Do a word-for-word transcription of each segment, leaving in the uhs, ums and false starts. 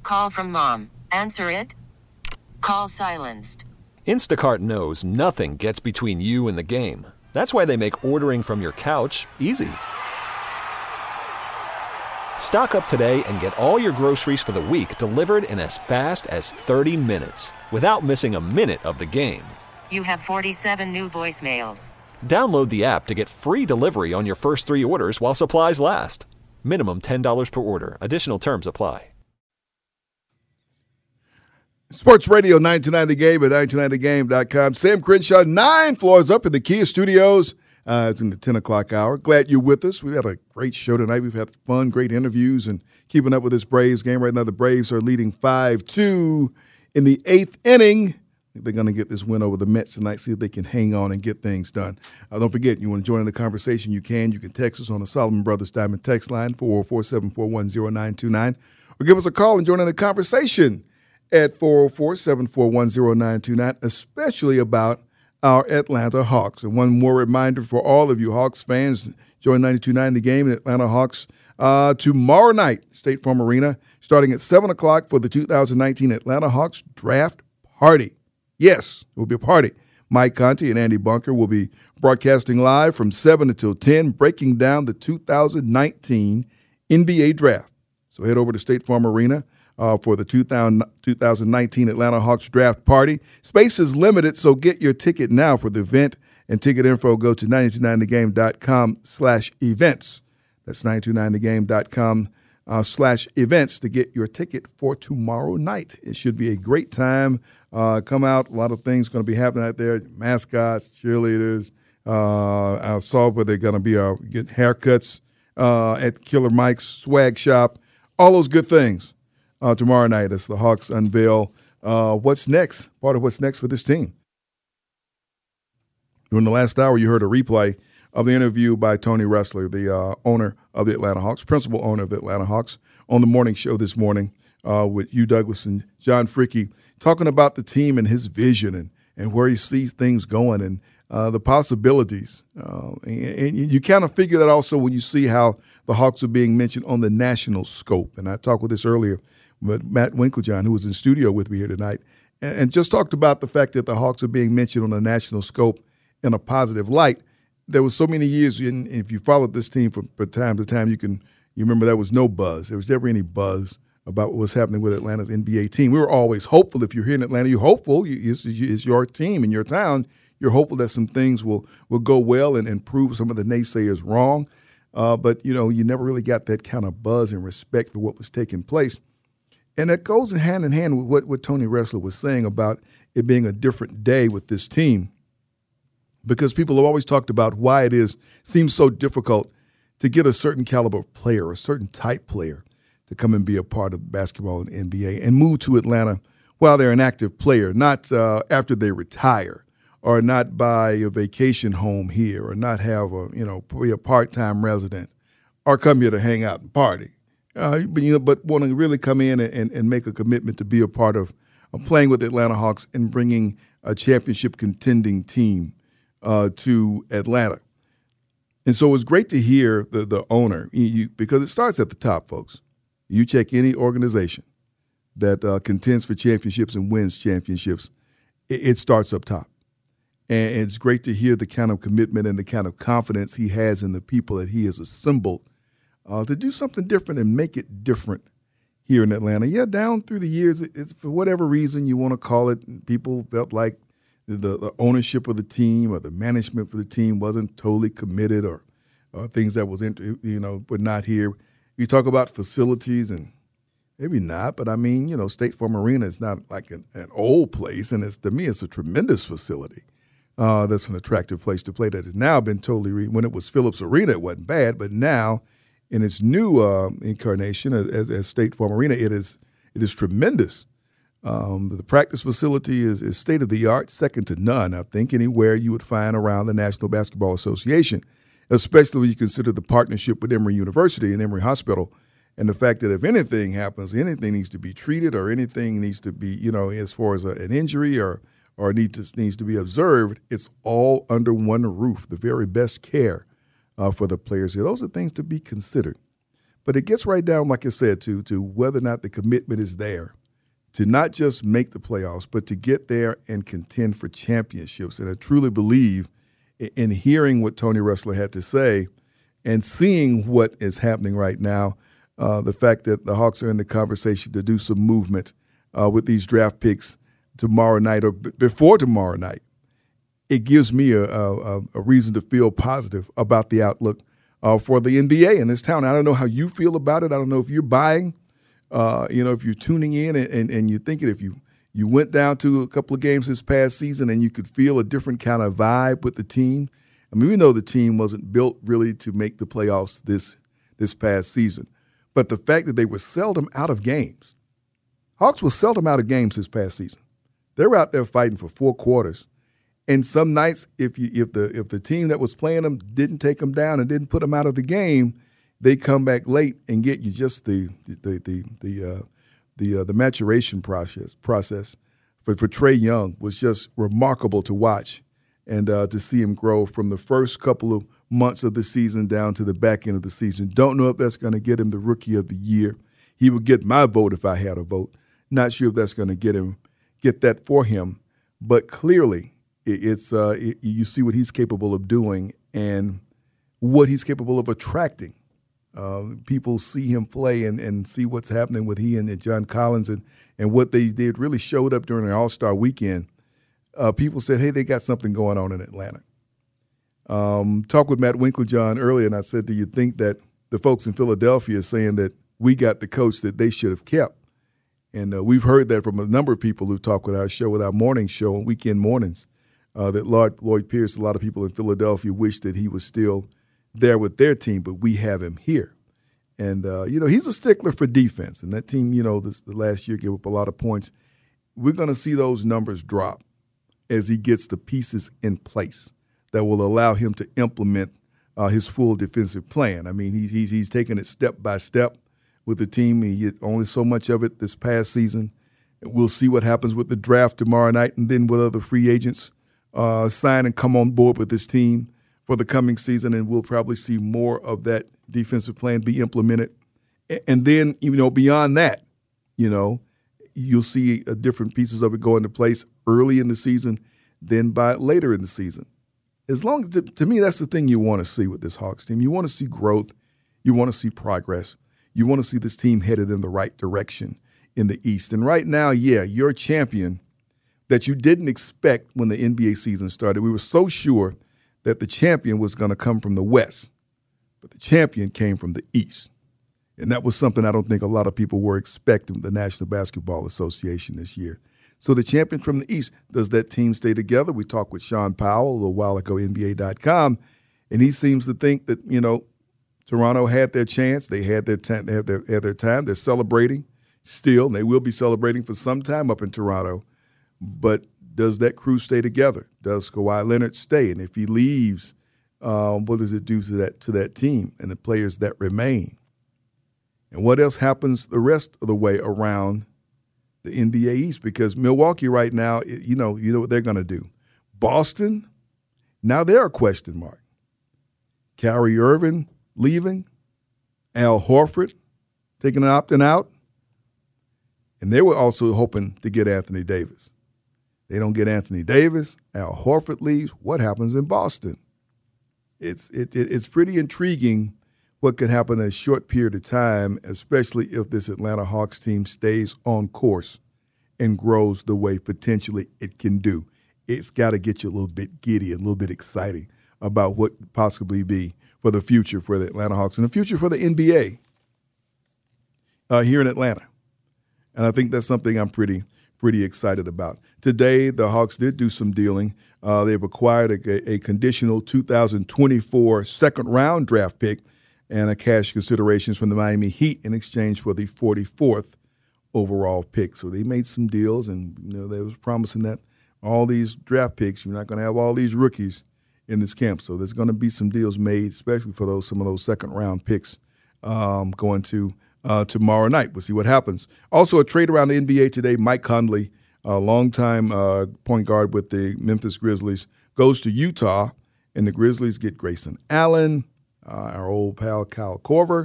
Call from mom. Answer it. Call silenced. Instacart knows nothing gets between you and the game. That's why they make ordering from your couch easy. Stock up today and get all your groceries for the week delivered in as fast as thirty minutes without missing a minute of the game. You have forty-seven new voicemails. Download the app to get free delivery on your first three orders while supplies last. Minimum ten dollars per order. Additional terms apply. Sports Radio nine two nine The Game at nine two nine the game dot com. Sam Crenshaw, nine floors up in the Kia Studios. Uh, it's in the ten o'clock hour. Glad you're with us. We've had a great show tonight. We've had fun, great interviews, and keeping up with this Braves game. Right now, the Braves are leading five two in the eighth inning. I think they're going to get this win over the Mets tonight, see if they can hang on and get things done. Uh, don't forget, you want to join in the conversation, you can. You can text us on the Solomon Brothers Diamond text line, four oh four, seven four one, oh nine two nine, or give us a call and join in the conversation at four oh four, seven four one, oh nine two nine, especially about our Atlanta Hawks. And one more reminder for all of you Hawks fans, join ninety-two point nine The Game and Atlanta Hawks uh, tomorrow night, State Farm Arena, starting at seven o'clock for the two thousand nineteen Atlanta Hawks Draft Party. Yes, it will be a party. Mike Conti and Andy Bunker will be broadcasting live from seven until ten, breaking down the two thousand nineteen N B A Draft. So head over to State Farm Arena Uh, for the two thousand nineteen Atlanta Hawks Draft Party. Space is limited, so get your ticket now for the event. And ticket info, go to nine two nine the game dot com slash events. That's nine two nine the game dot com uh, slash events to get your ticket for tomorrow night. It should be a great time. Uh, come out. A lot of things going to be happening out there. Mascots, cheerleaders. Uh, I saw where they're going to be uh, getting haircuts uh, at Killer Mike's swag shop. All those good things. Uh, tomorrow night as the Hawks unveil uh, what's next, part of what's next for this team. During the last hour, you heard a replay of the interview by Tony Ressler, the uh, owner of the Atlanta Hawks, principal owner of the Atlanta Hawks, on the morning show this morning uh, with Hugh Douglas and John Fricke, talking about the team and his vision and, and where he sees things going and uh, the possibilities. Uh, and, and you kind of figure that also when you see how the Hawks are being mentioned on the national scope. And I talked with this earlier. But Matt Winklejohn, who was in studio with me here tonight, and, and just talked about the fact that the Hawks are being mentioned on a national scope in a positive light. There was so many years, and if you followed this team from, from time to time, you can you remember there was no buzz. There was never any buzz about what was happening with Atlanta's N B A team. We were always hopeful. If you're here in Atlanta, you're hopeful. It's, it's your team in your town. You're hopeful that some things will will go well and, and prove some of the naysayers wrong. Uh, but, you know, you never really got that kind of buzz and respect for what was taking place. And that goes hand in hand with what, what Tony Ressler was saying about it being a different day with this team, because people have always talked about why it is seems so difficult to get a certain caliber player, a certain type player, to come and be a part of basketball in the N B A and move to Atlanta while they're an active player, not uh, after they retire, or not buy a vacation home here, or not have a you know be a part-time resident, or come here to hang out and party. Uh, but you know, but want to really come in and, and make a commitment to be a part of, of playing with the Atlanta Hawks and bringing a championship contending team uh, to Atlanta. And so it was great to hear the the owner, you, you, because it starts at the top, folks. You check any organization that uh, contends for championships and wins championships, it, it starts up top. And it's great to hear the kind of commitment and the kind of confidence he has in the people that he has assembled Uh, to do something different and make it different here in Atlanta. Yeah, down through the years, it's for whatever reason you want to call it, people felt like the, the ownership of the team or the management for the team wasn't totally committed, or, or things that was, you know, were not here. You talk about facilities, and maybe not, but I mean, you know, State Farm Arena is not like an, an old place, and it's to me, it's a tremendous facility. Uh, that's an attractive place to play that has now been totally re- – when it was Phillips Arena, it wasn't bad, but now – in its new uh, incarnation as, as State Farm Arena, it is it is tremendous. Um, the practice facility is, is state-of-the-art, second to none, I think, anywhere you would find around the National Basketball Association, especially when you consider the partnership with Emory University and Emory Hospital, and the fact that if anything happens, anything needs to be treated, or anything needs to be, you know, as far as a, an injury or or need to, needs to be observed, it's all under one roof, the very best care Uh, for the players here. Those are things to be considered. But it gets right down, like I said, to to whether or not the commitment is there to not just make the playoffs, but to get there and contend for championships. And I truly believe in hearing what Tony Ressler had to say and seeing what is happening right now, uh, the fact that the Hawks are in the conversation to do some movement uh, with these draft picks tomorrow night or b- before tomorrow night, it gives me a, a, a reason to feel positive about the outlook uh, for the N B A in this town. I don't know how you feel about it. I don't know if you're buying. Uh, you know, if you're tuning in and, and, and you're thinking if you, you went down to a couple of games this past season and you could feel a different kind of vibe with the team. I mean, we know the team wasn't built really to make the playoffs this this past season. But the fact that they were seldom out of games. Hawks were seldom out of games this past season. They were out there fighting for four quarters. And some nights, if you if the if the team that was playing them didn't take them down and didn't put them out of the game, they come back late and get you just the the the the uh, the, uh, the maturation process process for for Trae Young was just remarkable to watch and uh, to see him grow from the first couple of months of the season down to the back end of the season. Don't know if that's going to get him the Rookie of the Year. He would get my vote if I had a vote. Not sure if that's going to get him get that for him, but clearly it, it's uh, it, you see what he's capable of doing and what he's capable of attracting. Uh, people see him play and, and see what's happening with he and, and John Collins and, and what they did really showed up during the All-Star weekend. Uh, people said, hey, they got something going on in Atlanta. Um, talked with Matt Winklejohn earlier, and I said, do you think that the folks in Philadelphia are saying that we got the coach that they should have kept? And uh, we've heard that from a number of people who talk with our show, with our morning show on weekend mornings, uh, that Lloyd, Lloyd Pierce, a lot of people in Philadelphia wish that he was still there with their team, but we have him here. And, uh, you know, he's a stickler for defense. And that team, you know, this the last year gave up a lot of points. We're going to see those numbers drop as he gets the pieces in place that will allow him to implement uh, his full defensive plan. I mean, he's, he's, he's taking it step by step with the team. He had only so much of it this past season. We'll see what happens with the draft tomorrow night and then with other free agents uh, sign and come on board with this team for the coming season, and we'll probably see more of that defensive plan be implemented. And then, you know, beyond that, you know, you'll see uh, different pieces of it go into place early in the season, then by later in the season. As long as, to, to me, that's the thing you want to see with this Hawks team. You want to see growth. You want to see progress. You want to see this team headed in the right direction in the East. And right now, yeah, you're a champion that you didn't expect when the N B A season started. We were so sure that the champion was going to come from the West, but the champion came from the East. And that was something I don't think a lot of people were expecting the National Basketball Association this year. So the champion from the East, does that team stay together? We talked with Sean Powell a little while ago, N B A dot com, and he seems to think that, you know, Toronto had their chance. They had their, t- they had their, had their time. They're celebrating still, and they will be celebrating for some time up in Toronto. But does that crew stay together? Does Kawhi Leonard stay? And if he leaves, um, what does it do to that to that team and the players that remain? And what else happens the rest of the way around the N B A East? Because Milwaukee right now, you know, you know what they're going to do. Boston, now they're a question mark. Kyrie Irving leaving, Al Horford taking an opting out, and they were also hoping to get Anthony Davis. They don't get Anthony Davis. Al Horford leaves. What happens in Boston? It's it, it, it's pretty intriguing what could happen in a short period of time, especially if this Atlanta Hawks team stays on course and grows the way potentially it can do. It's got to get you a little bit giddy and a little bit exciting about what could possibly be for the future for the Atlanta Hawks and the future for the N B A uh, here in Atlanta. And I think that's something I'm pretty pretty excited about. Today, the Hawks did do some dealing. Uh, they've acquired a, a conditional two thousand twenty-four second-round draft pick and a cash considerations from the Miami Heat in exchange for the forty-fourth overall pick. So they made some deals, and you know they was promising that all these draft picks, you're not going to have all these rookies in this camp. So there's going to be some deals made, especially for those some of those second-round picks um, going to Uh, tomorrow night. We'll see what happens. Also, a trade around the N B A today. Mike Conley, a longtime uh, point guard with the Memphis Grizzlies, goes to Utah, and the Grizzlies get Grayson Allen, uh, our old pal Kyle Korver,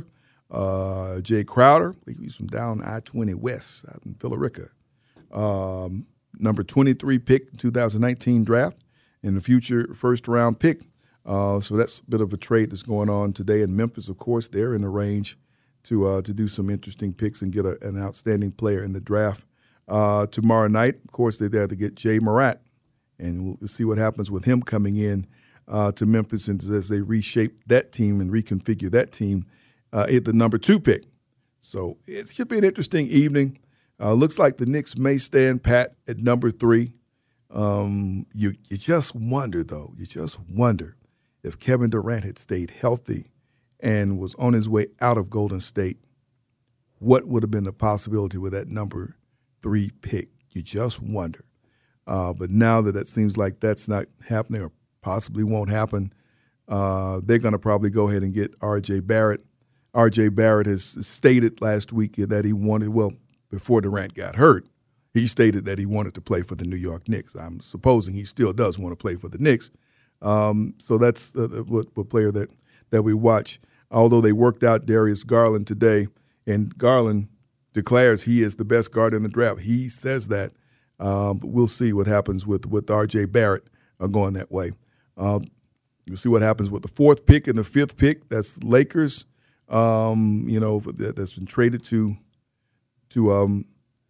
Uh, Jay Crowder, I think he's from down I twenty West out in Villarica. Um, number twenty-three pick in two thousand nineteen draft and the future first-round pick. Uh, so that's a bit of a trade that's going on today in Memphis. Of course, they're in the range to uh, to do some interesting picks and get a, an outstanding player in the draft. Uh, tomorrow night, of course, they're there to get Jay Morat, and we'll see what happens with him coming in uh, to Memphis and as they reshape that team and reconfigure that team uh, at the number two pick. So it should be an interesting evening. Uh, looks like the Knicks may stand pat at number three. Um, you you just wonder, though, you just wonder if Kevin Durant had stayed healthy and was on his way out of Golden State, what would have been the possibility with that number three pick? You just wonder. Uh, but now that it seems like that's not happening or possibly won't happen, uh, they're going to probably go ahead and get R J Barrett. R J Barrett has stated last week that he wanted, well, before Durant got hurt, he stated that he wanted to play for the New York Knicks. I'm supposing he still does want to play for the Knicks. Um, so that's uh, what, what player that, that we watch. Although they worked out Darius Garland today, and Garland declares he is the best guard in the draft. He says that. Um, but we'll see what happens with, with R J Barrett uh, going that way. Um, we'll see what happens with the fourth pick and the fifth pick. That's Lakers, um, you know, that, that's been traded to to um,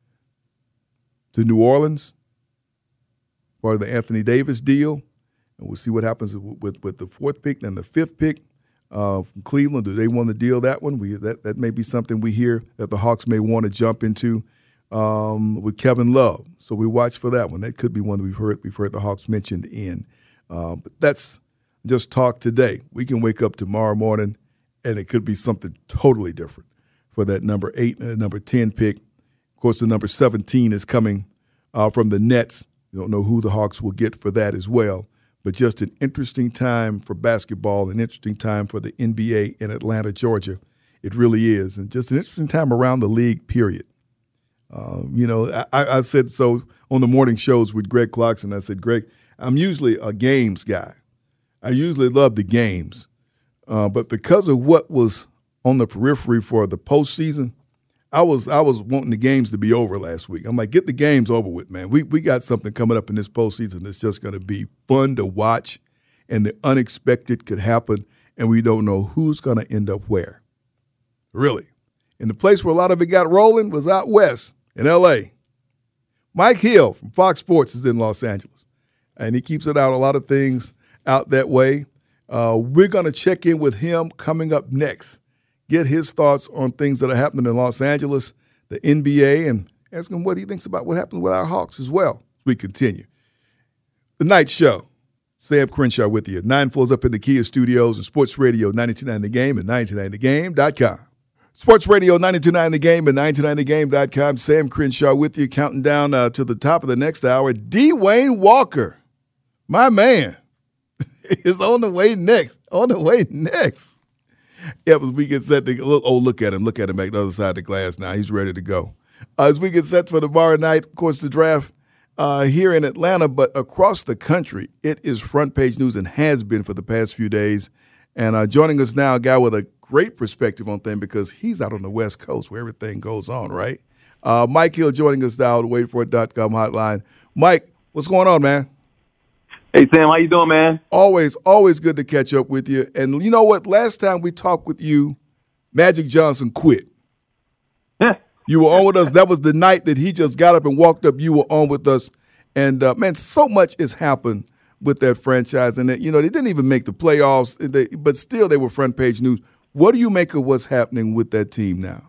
to New Orleans, part of the Anthony Davis deal. And we'll see what happens with, with, with the fourth pick and the fifth pick uh, from Cleveland. Do they want to deal that one? We that, that may be something we hear that the Hawks may want to jump into um, with Kevin Love. So we watch for that one. That could be one that we've heard we've heard the Hawks mentioned in. Uh, but that's just talk today. We can wake up tomorrow morning and it could be something totally different for that number eight and number ten pick. Of course, the number seventeen is coming uh, from the Nets. You don't know who the Hawks will get for that as well. But just an interesting time for basketball, an interesting time for the N B A in Atlanta, Georgia. It really is. And just an interesting time around the league, period. Um, you know, I, I said so on the morning shows with Greg Clarkson. I said, Greg, I'm usually a games guy. I usually love the games. Uh, but because of what was on the periphery for the postseason, I was I was wanting the games to be over last week. I'm like, get the games over with, man. We we got something coming up in this postseason that's just going to be fun to watch, and the unexpected could happen, and we don't know who's going to end up where. Really. And the place where a lot of it got rolling was out west in L A. Mike Hill from Fox Sports is in Los Angeles, and he keeps it out a lot of things out that way. Uh, we're going to check in with him coming up next. Get his thoughts on things that are happening in Los Angeles, the N B A, and ask him what he thinks about what happened with our Hawks as well as we continue. The Night Show. Sam Crenshaw with you. Nine floors up in the Kia Studios and Sports Radio ninety-two point nine The Game and ninety-two point nine the game dot com. Sports Radio ninety-two point nine The Game and ninety-two point nine the game dot com. Sam Crenshaw with you, counting down uh, to the top of the next hour. Dwayne Walker, my man, is on the way next. On the way next. Yeah, but we get set to look. Oh, look at him! Look at him back the other side of the glass. Now he's ready to go. Uh, as we get set for tomorrow night, of course, the draft uh, here in Atlanta, but across the country, it is front page news and has been for the past few days. And uh, joining us now, a guy with a great perspective on things because he's out on the West Coast where everything goes on, right? Uh, Mike Hill joining us now, the wait for it dot com hotline. Mike, what's going on, man? Hey, Sam, how you doing, man? Always, always good to catch up with you. And you know what? Last time we talked with you, Magic Johnson quit. Yeah. You were on with us. That was the night that he just got up and walked up. You were on with us. And, uh, man, so much has happened with that franchise. And, that, you know, they didn't even make the playoffs, they, but still they were front page news. What do you make of what's happening with that team now?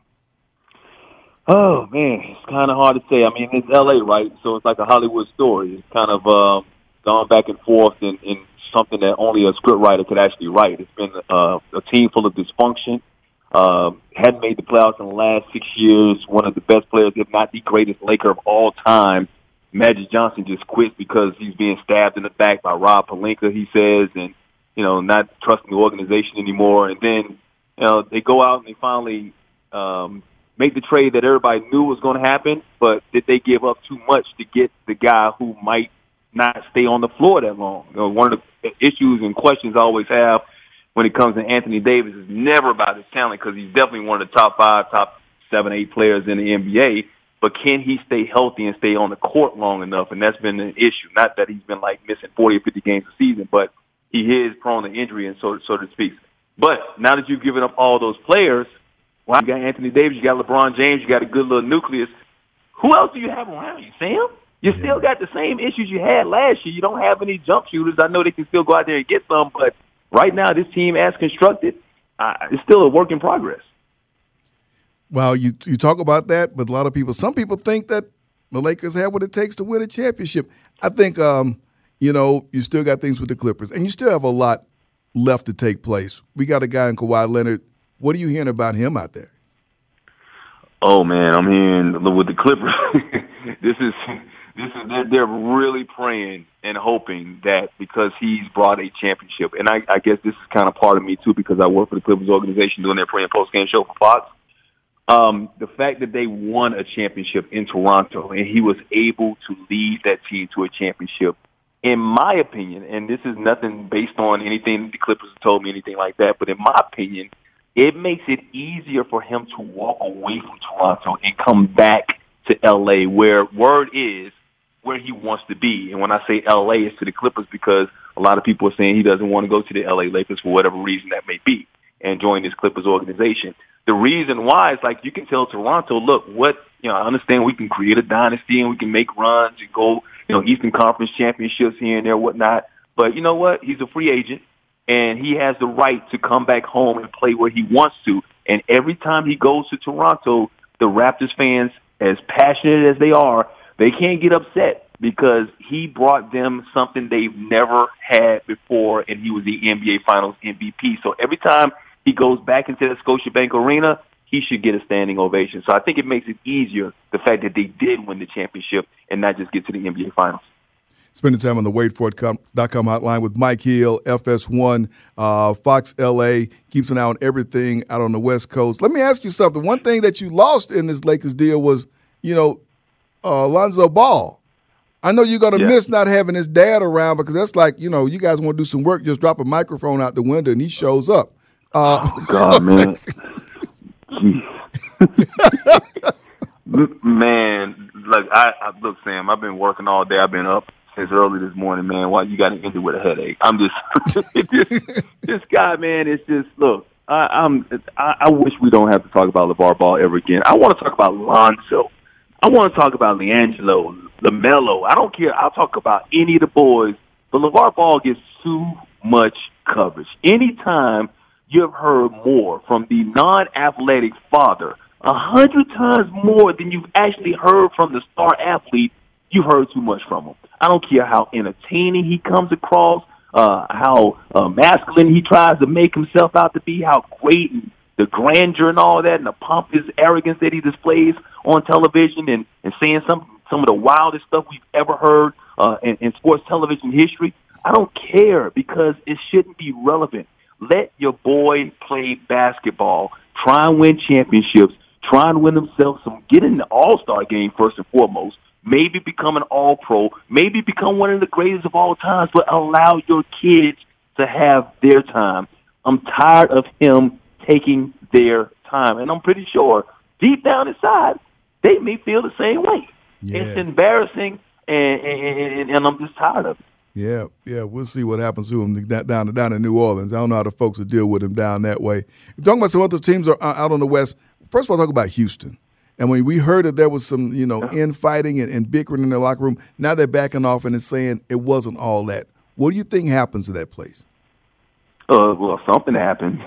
Oh, man, it's kind of hard to say. I mean, it's L A, right? So it's like a Hollywood story. It's kind of um, – gone back and forth in, in something that only a script writer could actually write. It's been uh, a team full of dysfunction. Uh, hadn't made the playoffs in the last six years. One of the best players, if not the greatest Laker of all time. Magic Johnson just quit because he's being stabbed in the back by Rob Pelinka, he says, and, you know, not trusting the organization anymore. And then, you know, they go out and they finally um, make the trade that everybody knew was going to happen, but did they give up too much to get the guy who might not stay on the floor that long? You know, one of the issues and questions I always have when it comes to Anthony Davis, it's never about his talent because he's definitely one of the top five, top seven, eight players in the N B A. But can he stay healthy and stay on the court long enough? And that's been an issue. Not that he's been like missing forty or fifty games a season, but he is prone to injury, and so so to speak. But now that you've given up all those players, well, you got Anthony Davis, you got LeBron James, you got a good little nucleus. Who else do you have around you, Sam? You yeah. still got the same issues you had last year. You don't have any jump shooters. I know they can still go out there and get some, but right now this team, as constructed, uh, it's still a work in progress. Well, you you talk about that, but a lot of people, some people think that the Lakers have what it takes to win a championship. I think, um, you know, you still got things with the Clippers, and you still have a lot left to take place. We got a guy in Kawhi Leonard. What are you hearing about him out there? Oh man, I'm hearing with the Clippers. this is this is they're, they're really praying and hoping that because he's brought a championship, and I, I guess this is kind of part of me too because I work for the Clippers organization doing their pre and post game show for Fox. Um, the fact that they won a championship in Toronto and he was able to lead that team to a championship, in my opinion, and this is nothing based on anything the Clippers have told me, anything like that, but in my opinion, it makes it easier for him to walk away from Toronto and come back to L A, where word is where he wants to be. And when I say L A, it's to the Clippers because a lot of people are saying he doesn't want to go to the L A Lakers for whatever reason that may be and join this Clippers organization. The reason why is like you can tell Toronto, look, what, you know, I understand we can create a dynasty and we can make runs and go, you know, Eastern Conference championships here and there, whatnot. But you know what? He's a free agent and he has the right to come back home and play where he wants to. And every time he goes to Toronto, the Raptors fans, as passionate as they are, they can't get upset because he brought them something they've never had before, and he was the N B A Finals M V P. So every time he goes back into the Scotiabank Arena, he should get a standing ovation. So I think it makes it easier, the fact that they did win the championship and not just get to the N B A Finals. Spending time on the wait for it dot com hotline with Mike Hill, F S one, uh, Fox L A, keeps an eye on everything out on the West Coast. Let me ask you something. One thing that you lost in this Lakers deal was, you know, uh, Lonzo Ball. I know you're going to yeah. miss not having his dad around because that's like, you know, you guys want to do some work, just drop a microphone out the window and he shows up. Uh, oh, God, man. Man, look, I, I look, Sam, I've been working all day. I've been up since early this morning, man. Why you got to end it with a headache? I'm just, just this guy, man. It's just look. I, I'm. I, I wish we don't have to talk about LeVar Ball ever again. I want to talk about Lonzo. I want to talk about LiAngelo, LaMelo. I don't care. I'll talk about any of the boys. But LeVar Ball gets too much coverage. Anytime you've heard more from the non-athletic father, a hundred times more than you've actually heard from the star athlete, you've heard too much from him. I don't care how entertaining he comes across, uh, how uh, masculine he tries to make himself out to be, how great and the grandeur and all that, and the pompous arrogance that he displays on television and, and saying some some of the wildest stuff we've ever heard uh, in, in sports television history. I don't care because it shouldn't be relevant. Let your boy play basketball, try and win championships, try and win themselves some, get in the all-star game first and foremost, maybe become an all-pro, maybe become one of the greatest of all times, but allow your kids to have their time. I'm tired of him taking their time, and I'm pretty sure deep down inside, they may feel the same way. Yeah. It's embarrassing, and, and, and I'm just tired of it. Yeah, yeah, we'll see what happens to him down down in New Orleans. I don't know how the folks will deal with him down that way. Talking about some other teams are out on the West. First of all, talk about Houston. And when we heard that there was some, you know, infighting and, and bickering in the locker room, now they're backing off and it's saying it wasn't all that. What do you think happens to that place? Uh, well, something happened.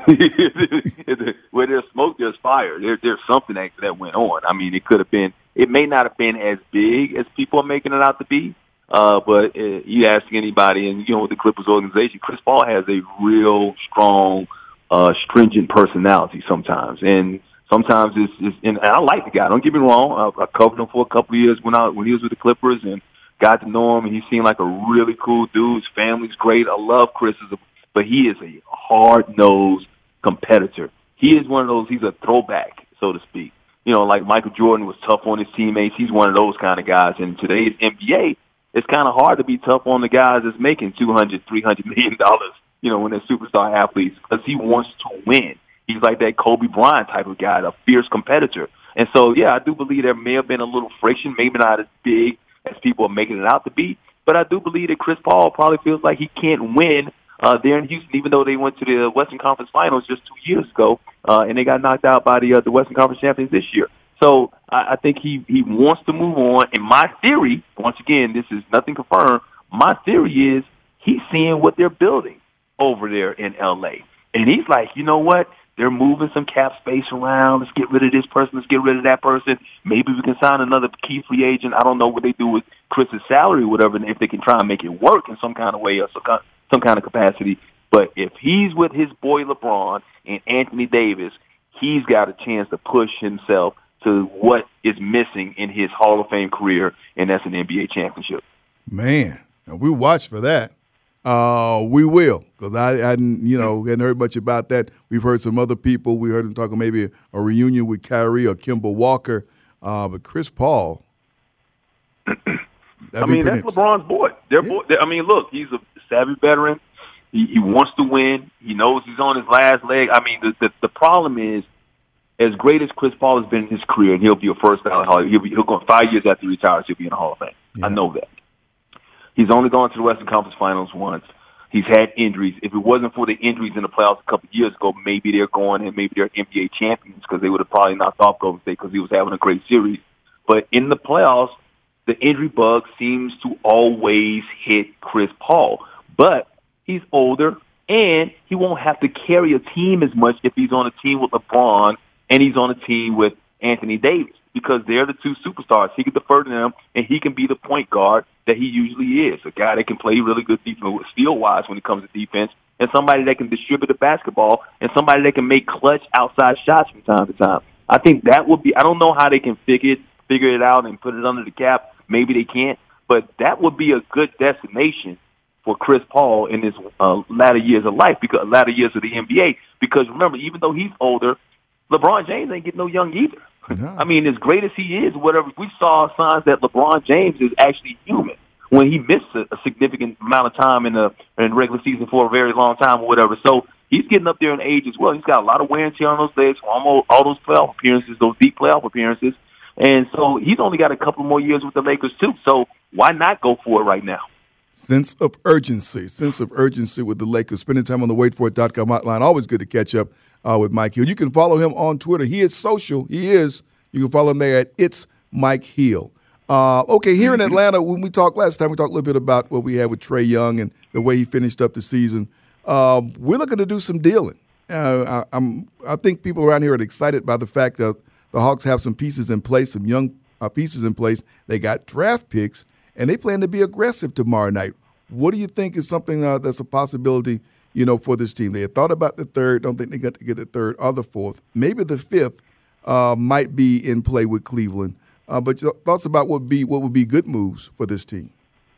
Where there's smoke, there's fire. There, there's something that, that went on. I mean, it could have been, it may not have been as big as people are making it out to be. Uh, but uh, you ask anybody, and you know, with the Clippers organization, Chris Paul has a real strong, uh, stringent personality sometimes, and sometimes it's, it's and I like the guy. Don't get me wrong. I, I covered him for a couple of years when I when he was with the Clippers, and got to know him. And he seemed like a really cool dude. His family's great. I love Chris, but he is a hard-nosed competitor. He is one of those. He's a throwback, so to speak. You know, like Michael Jordan was tough on his teammates. He's one of those kind of guys. In today's N B A, it's kind of hard to be tough on the guys that's making two hundred, three hundred million dollars you know, when they're superstar athletes, because he wants to win. He's like that Kobe Bryant type of guy, a fierce competitor. And so, yeah, I do believe there may have been a little friction, maybe not as big as people are making it out to be. But I do believe that Chris Paul probably feels like he can't win uh, there in Houston, even though they went to the Western Conference Finals just two years ago, uh, and they got knocked out by the uh, the Western Conference champions this year. So I, I think he, he wants to move on. And my theory, once again, this is nothing confirmed, my theory is he's seeing what they're building over there in L A. And he's like, you know what? They're moving some cap space around. Let's get rid of this person. Let's get rid of that person. Maybe we can sign another key free agent. I don't know what they do with Chris's salary or whatever, and if they can try and make it work in some kind of way or some kind, some kind of capacity. But if he's with his boy LeBron and Anthony Davis, he's got a chance to push himself to what is missing in his Hall of Fame career, and that's an N B A championship. Man, and we watch for that. Uh, we will, because I, I hadn't, you know, hadn't heard much about that. We've heard some other people. We heard them talking maybe a, a reunion with Kyrie or Kemba Walker, uh, but Chris Paul. I mean, that's LeBron's boy. They're yeah. boy. They're, I mean, look, he's a savvy veteran. He, he wants to win. He knows he's on his last leg. I mean, the, the the problem is, as great as Chris Paul has been in his career, and he'll be a first ballot Hall. He'll be he'll go five years after he retires. He'll be in the Hall of Fame. Yeah. I know that. He's only gone to the Western Conference Finals once. He's had injuries. If it wasn't for the injuries in the playoffs a couple of years ago, maybe they're going and maybe they're N B A champions because they would have probably knocked off Golden State because he was having a great series. But in the playoffs, the injury bug seems to always hit Chris Paul. But he's older, and he won't have to carry a team as much if he's on a team with LeBron and he's on a team with Anthony Davis, because they're the two superstars. He can defer to them, and he can be the point guard that he usually is, a guy that can play really good defense, steal-wise when it comes to defense, and somebody that can distribute the basketball, and somebody that can make clutch outside shots from time to time. I think that would be – I don't know how they can figure it, figure it out and put it under the cap. Maybe they can't, but that would be a good destination for Chris Paul in his uh, latter years of life, because latter years of the N B A. Because remember, even though he's older, LeBron James ain't getting no young either. No. I mean, as great as he is, whatever, we saw signs that LeBron James is actually human when he missed a, a significant amount of time in the in regular season for a very long time or whatever. So he's getting up there in age as well. He's got a lot of wear and tear on those legs, almost all those playoff appearances, those deep playoff appearances. And so he's only got a couple more years with the Lakers too. So why not go for it right now? Sense of urgency, sense of urgency with the Lakers. Spending time on the wait for it dot com hotline. Always good to catch up uh, with Mike Hill. You can follow him on Twitter. He is social. He is. You can follow him there at It's Mike Hill. Uh, okay, here in Atlanta, when we talked last time, we talked a little bit about what we had with Trae Young and the way he finished up the season. Uh, we're looking to do some dealing. Uh, I, I'm, I think people around here are excited by the fact that the Hawks have some pieces in place, some young uh, pieces in place. They got draft picks, and they plan to be aggressive tomorrow night. What do you think is something uh, that's a possibility, you know, for this team? They had thought about the third. Don't think they got to get the third or the fourth. Maybe the fifth uh, might be in play with Cleveland. Uh, but your thoughts about what would be what would be good moves for this team?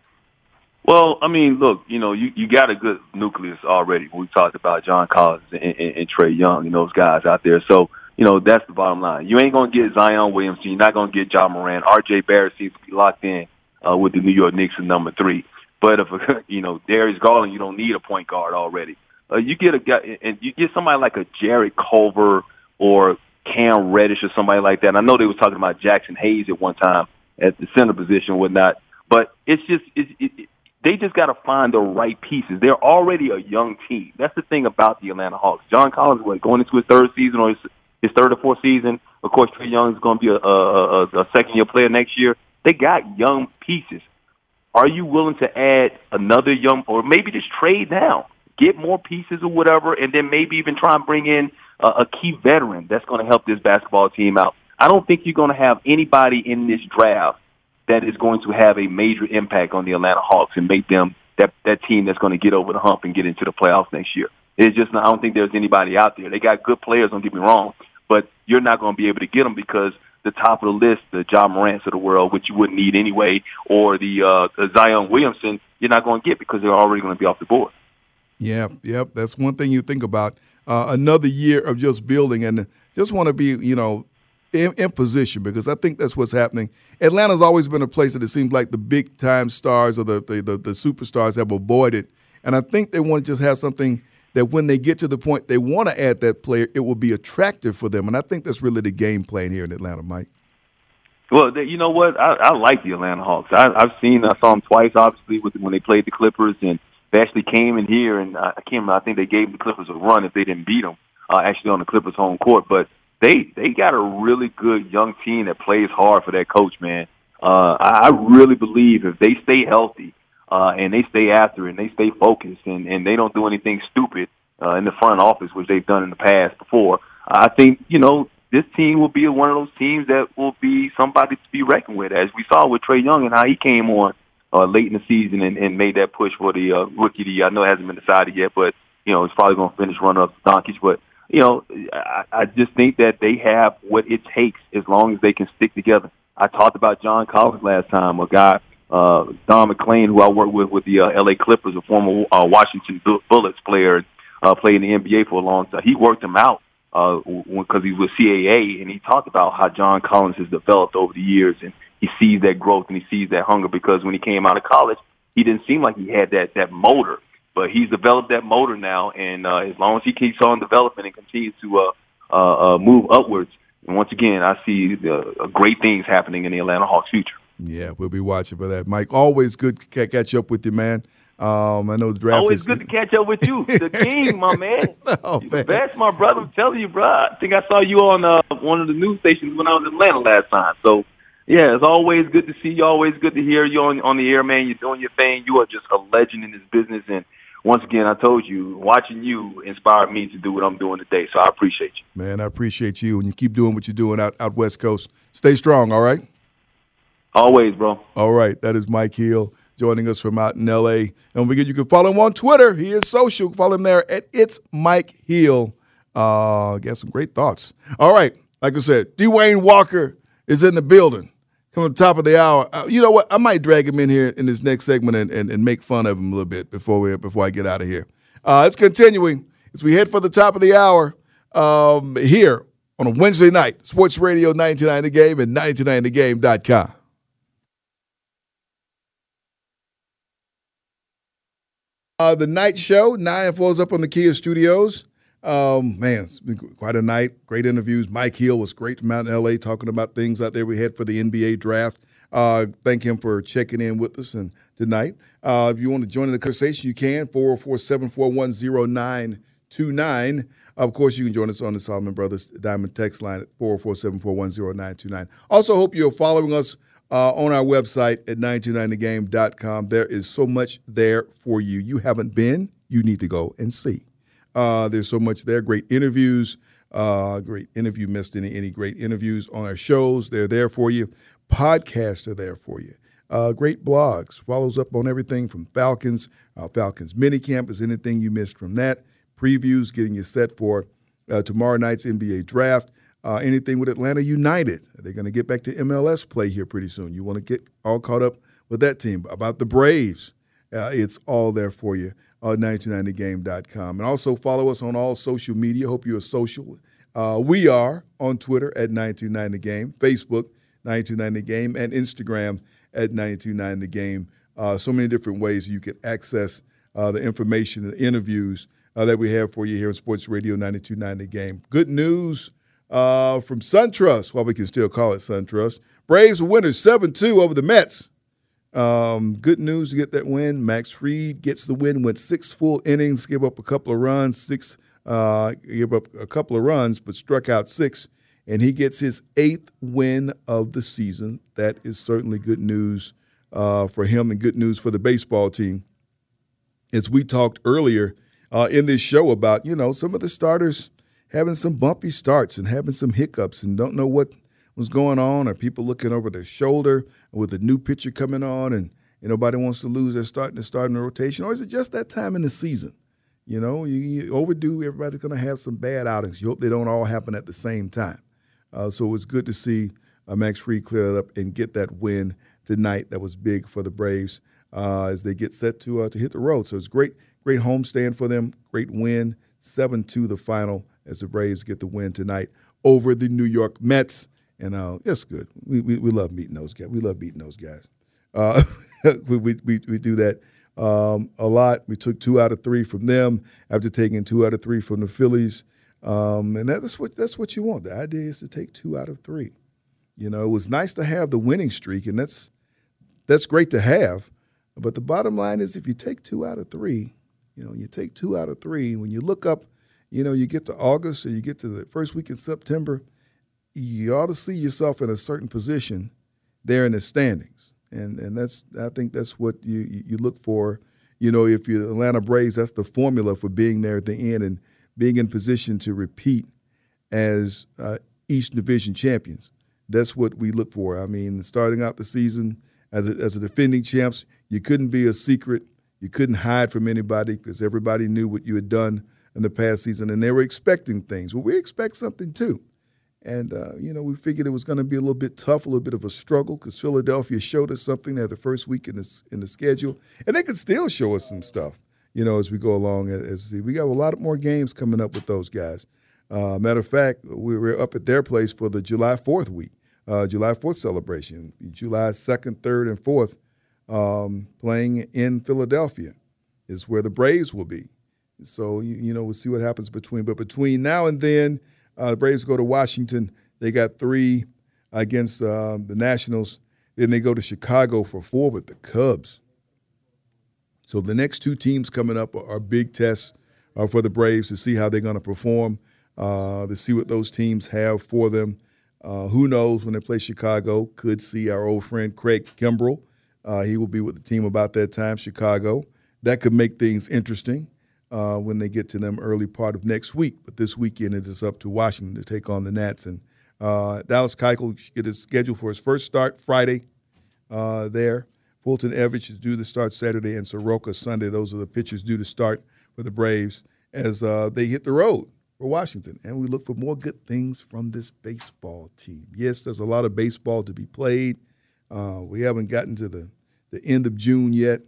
Well, I mean, look, you know, you, you got a good nucleus already. We talked about John Collins and, and, and Trae Young and those guys out there. So, you know, that's the bottom line. You ain't going to get Zion Williamson. You're not going to get Ja Morant. R J Barrett seems to be locked in uh, with the New York Knicks at number three. But if, you know, Darius Garland, you don't need a point guard already. Uh, you get a guy, and you get somebody like a Jared Culver or Cam Reddish or somebody like that. And I know they was talking about Jackson Hayes at one time at the center position, whatnot. But it's just, it's, it, it, they just got to find the right pieces. They're already a young team. That's the thing about the Atlanta Hawks. John Collins, what, going into his third season or his, his third or fourth season. Of course, Trae Young is going to be a, a, a, a second-year player next year. They got young pieces. Are you willing to add another young, or maybe just trade now, get more pieces or whatever, and then maybe even try and bring in a, a key veteran that's going to help this basketball team out? I don't think you're going to have anybody in this draft that is going to have a major impact on the Atlanta Hawks and make them that, that team that's going to get over the hump and get into the playoffs next year. It's just, I don't think there's anybody out there. They got good players, don't get me wrong, but you're not going to be able to get them because the top of the list, the Ja Morants of the world, which you wouldn't need anyway, or the, uh, the Zion Williamson, you're not going to get because they're already going to be off the board. Yeah, yep. That's one thing you think about. Uh, another year of just building, and just want to be, you know, in, in position, because I think that's what's happening. Atlanta's always been a place that it seems like the big-time stars or the, the, the, the superstars have avoided, And I think they want to just have something that when they get to the point they want to add that player, it will be attractive for them. And I think that's really the game plan here in Atlanta, Mike. Well, you know what? I, I like the Atlanta Hawks. I, I've seen, I saw them twice, obviously, with when they played the Clippers, and they actually came in here, and I, I can't remember, I think they gave the Clippers a run if they didn't beat them, uh, actually on the Clippers' home court. But they they got a really good young team that plays hard for that coach, man. Uh, I, I really believe if they stay healthy uh, and they stay after it and they stay focused and, and they don't do anything stupid uh, in the front office, which they've done in the past before, I think, you know, this team will be one of those teams that will be somebody to be reckoned with, as we saw with Trae Young and how he came on uh, late in the season and, and made that push for the uh, rookie of the year. I know it hasn't been decided yet, but, you know, it's probably going to finish runner-up Doncic. But, you know, I, I just think that they have what it takes as long as they can stick together. I talked about John Collins last time, a guy, uh, Don McClain, who I worked with with the uh, L A Clippers, a former uh, Washington Bullets player, uh, played in the N B A for a long time. He worked him out because uh, he was with C A A, and he talked about how John Collins has developed over the years, and he sees that growth and he sees that hunger, because when he came out of college, he didn't seem like he had that that motor, but he's developed that motor now, and uh, as long as he keeps on developing and continues to uh, uh, uh, move upwards, and once again, I see the, uh, great things happening in the Atlanta Hawks' future. Yeah, we'll be watching for that, Mike. Always good to catch up with you, man. Um, I know the draft Always is good to catch up with you, the king, my man. Oh, You're man. the best, my brother. I'm telling you, bro. I think I saw you on uh, one of the news stations when I was in Atlanta last time. So, yeah, it's always good to see you. Always good to hear you on on the air, man. You're doing your thing. You are just a legend in this business. And once again, I told you, watching you inspired me to do what I'm doing today. So I appreciate you. Man, I appreciate you, and you keep doing what you're doing out, out West Coast. Stay strong, all right? Always, bro. All right, that is Mike Hill joining us from out in L A. And don't forget, you can follow him on Twitter. He is social. Follow him there at It's Mike Hill. Uh, got some great thoughts. All right, like I said, Dwayne Walker is in the building. Coming to the top of the hour. Uh, you know what? I might drag him in here in this next segment and, and, and make fun of him a little bit before we before I get out of here. Uh, it's continuing as we head for the top of the hour um, here on a Wednesday night. Sports Radio ninety-nine The Game and ninety-nine the game dot com. Uh, the night show, nine flows up on the Kia Studios. Um, man, it's been quite a night. Great interviews. Mike Hill was great from out in L A talking about things out there we had for the N B A draft. Uh, thank him for checking in with us and tonight. Uh, if you want to join in the conversation, you can, four oh four, seven four one, oh nine two nine. Of course, you can join us on the Solomon Brothers Diamond text line at four oh four, seven four one, oh nine two nine. Also, hope you're following us Uh, on our website at nine two nine the game dot com. There is so much there for you. You haven't been, you need to go and see. Uh, there's so much there. Great interviews. Uh, great interview. Missed any any great interviews on our shows. They're there for you. Podcasts are there for you. Uh, great blogs. Follows up on everything from Falcons, uh, Falcons minicamp. Is anything you missed from that? Previews, getting you set for uh, tomorrow night's N B A draft. Uh, anything with Atlanta United. They're going to get back to M L S play here pretty soon. You want to get all caught up with that team. About the Braves, uh, it's all there for you on nine two nine the game dot com. And also follow us on all social media. Hope you're social. Uh, we are on Twitter at nine two nine the game, Facebook nine two nine the game, and Instagram at nine two nine the game. Uh, so many different ways you can access uh, the information and interviews uh, that we have for you here on Sports Radio ninety-two point nine The Game. Good news Uh, from SunTrust, while we can still call it SunTrust. Braves were winners seven two over the Mets. Um, good news to get that win. Max Fried gets the win, went six full innings, gave up a couple of runs, six, uh, gave up a couple of runs, but struck out six, and he gets his eighth win of the season. That is certainly good news uh, for him and good news for the baseball team. As we talked earlier uh, in this show about, you know, some of the starters having some bumpy starts and having some hiccups and don't know what was going on, or people looking over their shoulder with a new pitcher coming on and, and nobody wants to lose their starting to start in the rotation, or is it just that time in the season? You know, you, you overdue, everybody's going to have some bad outings. You hope they don't all happen at the same time. Uh, so it was good to see uh, Max Fried clear it up and get that win tonight. That was big for the Braves uh, as they get set to uh, to hit the road. So it's great, great homestand for them, great win, seven two the final, as the Braves get the win tonight over the New York Mets. And uh, it's good. We, we we love meeting those guys. We love beating those guys. Uh, we, we we we do that um, a lot. We took two out of three from them after taking two out of three from the Phillies. Um, and that's what that's what you want. The idea is to take two out of three. You know, it was nice to have the winning streak, and that's that's great to have. But the bottom line is if you take two out of three, you know, you take two out of three, when you look up, you know, you get to August or you get to the first week in September, you ought to see yourself in a certain position there in the standings. And and that's I think that's what you you look for. You know, if you're the Atlanta Braves, that's the formula for being there at the end and being in position to repeat as uh, Eastern Division champions. That's what we look for. I mean, starting out the season as a, as a defending champs, you couldn't be a secret. You couldn't hide from anybody because everybody knew what you had done in the past season, and they were expecting things. Well, we expect something too. And, uh, you know, we figured it was going to be a little bit tough, a little bit of a struggle because Philadelphia showed us something there the first week in the, in the schedule, and they could still show us some stuff, you know, as we go along. As, as we got a lot more games coming up with those guys. Uh, matter of fact, we were up at their place for the July fourth week, uh, July fourth celebration, July second, third, and fourth, um, playing in Philadelphia is where the Braves will be. So, you, you know, we'll see what happens between. But between now and then, uh, the Braves go to Washington. They got three against uh, the Nationals. Then they go to Chicago for four with the Cubs. So the next two teams coming up are, are big tests uh, for the Braves to see how they're going to perform, uh, to see what those teams have for them. Uh, who knows when they play Chicago? Could see our old friend Craig Kimbrell. Uh, he will be with the team about that time, Chicago. That could make things interesting. Uh, when they get to them early part of next week. But this weekend it is up to Washington to take on the Nats. And uh, Dallas Keuchel get his schedule for his first start Friday uh, there. Fulton Evans is due to start Saturday, and Soroka Sunday. Those are the pitchers due to start for the Braves as uh, they hit the road for Washington. And we look for more good things from this baseball team. Yes, there's a lot of baseball to be played. Uh, we haven't gotten to the, the end of June yet.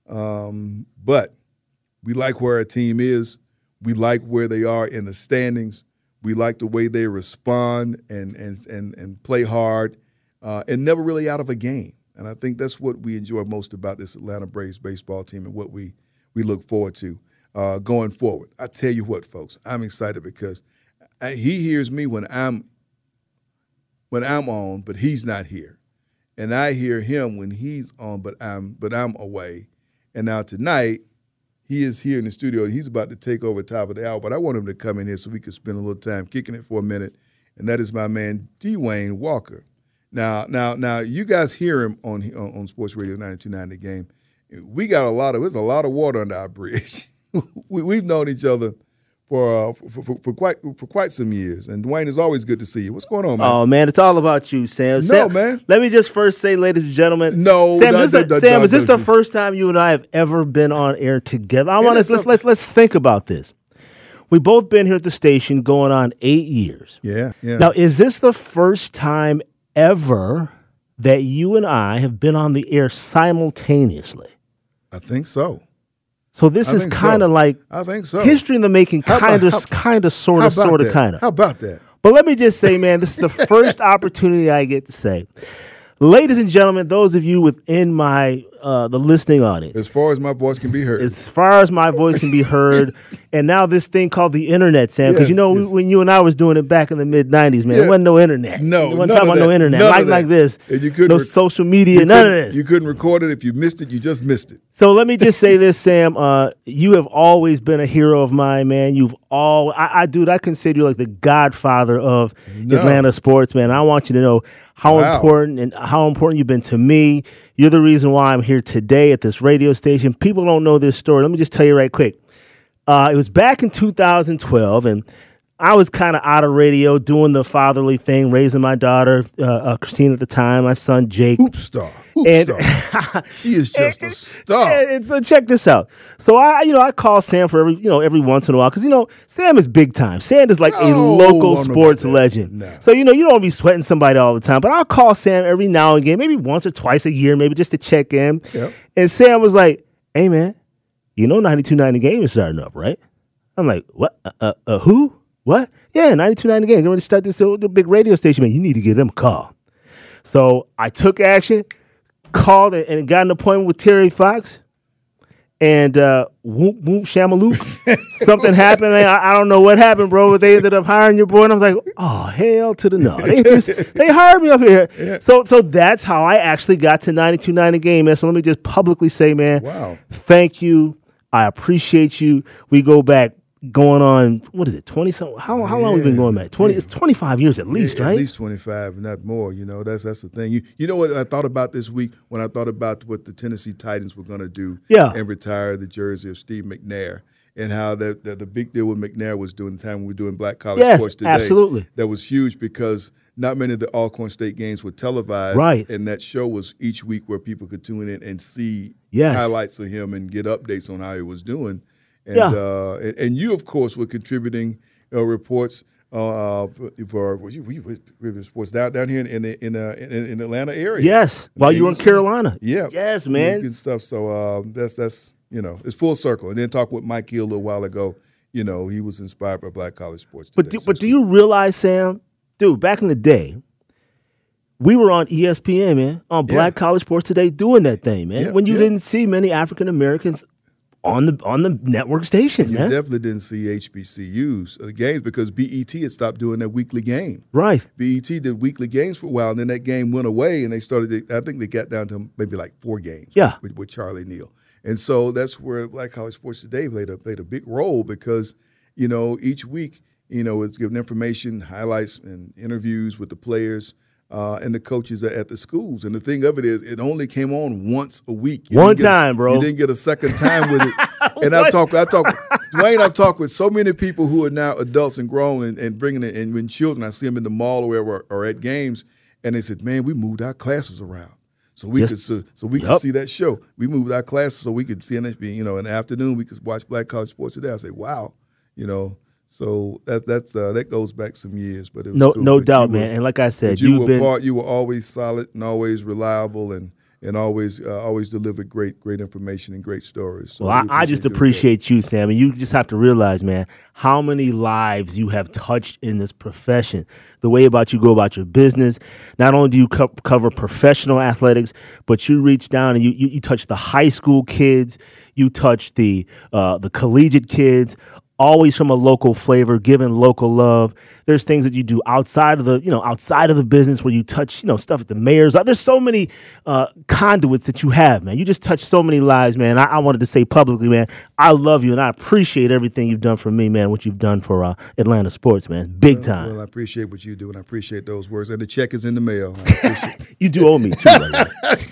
Um, but we like where our team is. We like where they are in the standings. We like the way they respond and and and, and play hard uh, and never really out of a game. And I think that's what we enjoy most about this Atlanta Braves baseball team and what we, we look forward to uh, going forward. I tell you what, folks, I'm excited because I, he hears me when I'm when I'm on, but he's not here. And I hear him when he's on, but I'm but I'm away. And now tonight, he is here in the studio, and he's about to take over top of the hour, but I want him to come in here so we can spend a little time kicking it for a minute, and that is my man, Dwayne Walker. Now, now, now, you guys hear him on on, on Sports Radio ninety-two point nine The Game. We got a lot of, there's a lot of water under our bridge. we, we've known each other for, uh, for, for for quite for quite some years, and Dwayne, it's always good to see you. What's going on, man? Oh man, it's all about you, Sam. No, Sam, man. Let me just first say, ladies and gentlemen, no, Sam, that, is, that, the, that, Sam, that, is this that, the first time you and I have ever been on air together? I want to let's, let's let's think about this. We've both been here at the station going on eight years. Yeah, yeah. Now, is this the first time ever that you and I have been on the air simultaneously? I think so. So this I is kind of so. like I think so. history in the making, kind of, kind of, sort of, sort of, kind of. How about that? But let me just say, man, this is the first opportunity I get to say. Ladies and gentlemen, those of you within my uh, the listening audience, as far as my voice can be heard, as far as my voice can be heard, and now this thing called the internet, Sam, because yes, you know yes. when you and I was doing it back in the mid nineties, man, yeah. there wasn't no internet. No, you wasn't none talking of about no that. internet None like of that. like this. And you couldn't no rec- social media, you none of this. You couldn't record it. If you missed it, you just missed it. So let me just say this, Sam. Uh, you have always been a hero of mine, man. You've all, I, I dude, I consider you like the godfather of No. Atlanta sports, man. I want you to know how Wow. important and how important you've been to me. You're the reason why I'm here today at this radio station. People don't know this story. Let me just tell you right quick. Uh, it was back in two thousand twelve, and I was kind of out of radio doing the fatherly thing, raising my daughter, uh, uh, Christine at the time, my son, Jake. Hoop star. Hoop And- star. She is just a star. And, and so check this out. So I, you know, I call Sam for every, you know, every once in a while because you know Sam is big time. Sam is like a No, local I don't know sports about that. legend. No. So you know, you don't want to be sweating somebody all the time. But I'll call Sam every now and again, maybe once or twice a year, maybe just to check in. Yep. And Sam was like, "Hey man, you know, ninety-two point nine The Game is starting up, right?" I'm like, "What? Uh, uh, uh who? What? Yeah, ninety-two point nine The Game. They're going to start this uh, big radio station, man. You need to give them a call." So I took action, called and got an appointment with Terry Fox. and uh, whoop whoop shamalook, something happened. Man, I, I don't know what happened, bro. But they ended up hiring your boy, and I was like, oh hell to the no. They just they hired me up here. Yeah. So so that's how I actually got to ninety-two point nine a game, man. So let me just publicly say, man, wow, thank you. I appreciate you. We go back. Going on, what is it, twenty something? How, how long have we been going back? twenty, it's twenty-five years at least, yeah, right? At least twenty-five, not more. You know, that's that's the thing. You you know what I thought about this week when I thought about what the Tennessee Titans were going to do yeah. and retire the jersey of Steve McNair and how that the, the big deal with McNair was doing the time we were doing Black College yes, Sports Today. Absolutely. That was huge because not many of the Alcorn State games were televised. Right. And that show was each week where people could tune in and see yes. highlights of him and get updates on how he was doing. And, yeah. uh, and and you, of course, were contributing uh, reports uh, for, for well, you, you, sports down down here in in the, in, uh, in, in Atlanta area. Yes, while you were in Carolina. Yeah. Yes, man. Good stuff. So uh, that's that's you know it's full circle. And then talk with Mike Hill a little while ago. You know, he was inspired by Black College Sports Today. But do, but do you realize, Sam, dude, back in the day, we were on E S P N, man, on Black yeah. College Sports Today doing that thing, man. Yeah, when you yeah. didn't see many African Americans on the on the network stations, you man. You definitely didn't see H B C Us uh, games because B E T had stopped doing that weekly game. Right. B E T did weekly games for a while, and then that game went away, and they started. To, I think they got down to maybe like four games. Yeah. With, with Charlie Neal, and so that's where Black College Sports Today played a played a big role because you know each week you know it's giving information, highlights, and interviews with the players. Uh, and the coaches at the schools. And the thing of it is, it only came on once a week. You One time, a, bro. You didn't get a second time with it. And I talk, I talk, Dwayne, I've talked with so many people who are now adults and grown and, and bringing it, and when children, I see them in the mall or wherever or at games, and they said, man, we moved our classes around. So we Just, could so, so we yep. could see that show. We moved our classes so we could see N H B, you know, in the afternoon we could watch Black College Sports Today. I say, wow, you know. So that that's uh, that goes back some years, but it was no cool. no but doubt, were, man. And like I said, you you've were been part, you were always solid and always reliable and and always uh, always delivered great great information and great stories. So well, I, I just appreciate you, Sam. And you just have to realize, man, how many lives you have touched in this profession. The way about you go about your business. Not only do you co- cover professional athletics, but you reach down and you you, you touch the high school kids. You touch the uh, the collegiate kids. Always from a local flavor, giving local love. There's things that you do outside of the, you know, outside of the business where you touch, you know, stuff at the mayor's. There's so many uh, conduits that you have, man. You just touch so many lives, man. I, I wanted to say publicly, man, I love you and I appreciate everything you've done for me, man. What you've done for uh, Atlanta sports, man, big well, time. Well, I appreciate what you do and I appreciate those words. And the check is in the mail. I appreciate You do owe me too, right?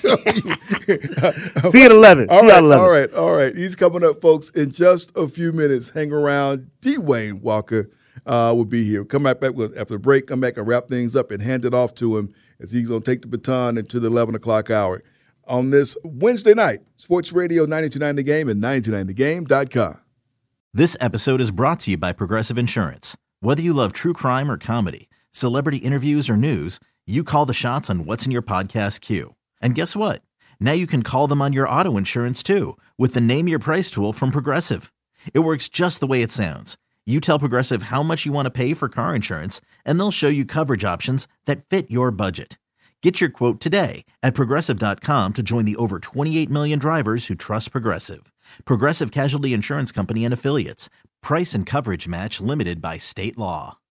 See you at eleven. All See right, you at eleven. all right, all right. He's coming up, folks, in just a few minutes. Hang around. Dwayne Walker uh, will be here. Come back, back with, after the break, come back and wrap things up and hand it off to him as he's going to take the baton into the eleven o'clock hour on this Wednesday night. Sports Radio ninety-two point nine The Game and ninety-two point nine the game dot com. This episode is brought to you by Progressive Insurance. Whether you love true crime or comedy, celebrity interviews or news, you call the shots on what's in your podcast queue. And guess what? Now you can call them on your auto insurance too with the Name Your Price tool from Progressive. It works just the way it sounds. You tell Progressive how much you want to pay for car insurance, and they'll show you coverage options that fit your budget. Get your quote today at Progressive dot com to join the over twenty-eight million drivers who trust Progressive. Progressive Casualty Insurance Company and Affiliates. Price and coverage match limited by state law.